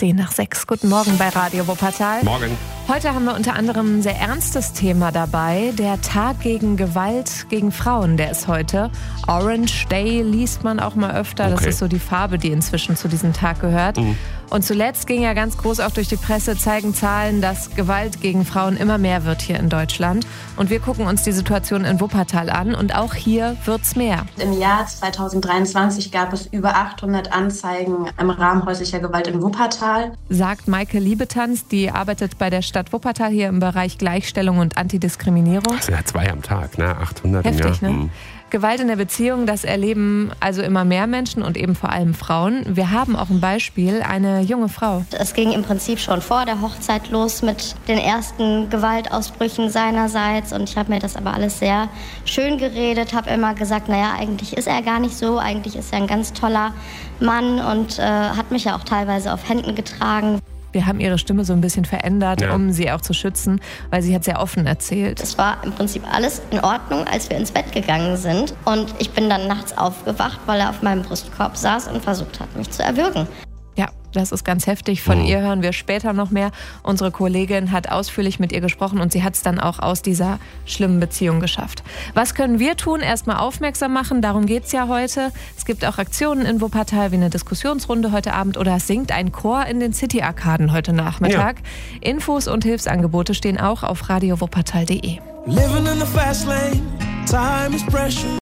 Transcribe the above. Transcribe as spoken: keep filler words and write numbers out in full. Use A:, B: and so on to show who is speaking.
A: zehn nach sechs. Guten Morgen bei Radio Wuppertal.
B: Morgen.
A: Heute haben wir unter anderem ein sehr ernstes Thema dabei. Der Tag gegen Gewalt gegen Frauen, der ist heute. Orange Day liest man auch mal öfter. Okay. Das ist so die Farbe, die inzwischen zu diesem Tag gehört. Mhm. Und zuletzt ging ja ganz groß auch durch die Presse, zeigen Zahlen, dass Gewalt gegen Frauen immer mehr wird hier in Deutschland. Und wir gucken uns die Situation in Wuppertal an und auch hier wird's mehr.
C: Im Jahr zweitausenddreiundzwanzig gab es über achthundert Anzeigen im Rahmen häuslicher Gewalt in Wuppertal.
A: Sagt Maike Liebetanz, die arbeitet bei der Stadt Wuppertal hier im Bereich Gleichstellung und Antidiskriminierung.
B: Das sind ja zwei am Tag, ne? achthundert im Jahr.
A: Heftig, ne? Mhm. Gewalt in der Beziehung, das erleben also immer mehr Menschen und eben vor allem Frauen. Wir haben auch ein Beispiel, eine junge Frau.
D: Es ging im Prinzip schon vor der Hochzeit los mit den ersten Gewaltausbrüchen seinerseits. Und ich habe mir das aber alles sehr schön geredet, habe immer gesagt, naja, eigentlich ist er gar nicht so, eigentlich ist er ein ganz toller Mann und äh, hat mich ja auch teilweise auf Händen getragen.
A: Wir haben ihre Stimme so ein bisschen verändert, ja. um sie auch zu schützen, weil sie hat sehr offen erzählt.
D: Es war im Prinzip alles in Ordnung, als wir ins Bett gegangen sind. Und ich bin dann nachts aufgewacht, weil er auf meinem Brustkorb saß und versucht hat, mich zu erwürgen.
A: Ja, das ist ganz heftig. Von mhm. ihr hören wir später noch mehr. Unsere Kollegin hat ausführlich mit ihr gesprochen und sie hat es dann auch aus dieser schlimmen Beziehung geschafft. Was können wir tun? Erstmal aufmerksam machen, darum geht es ja heute. Es gibt auch Aktionen in Wuppertal wie eine Diskussionsrunde heute Abend oder es singt ein Chor in den City-Arkaden heute Nachmittag. Ja. Infos und Hilfsangebote stehen auch auf radio wuppertal punkt de.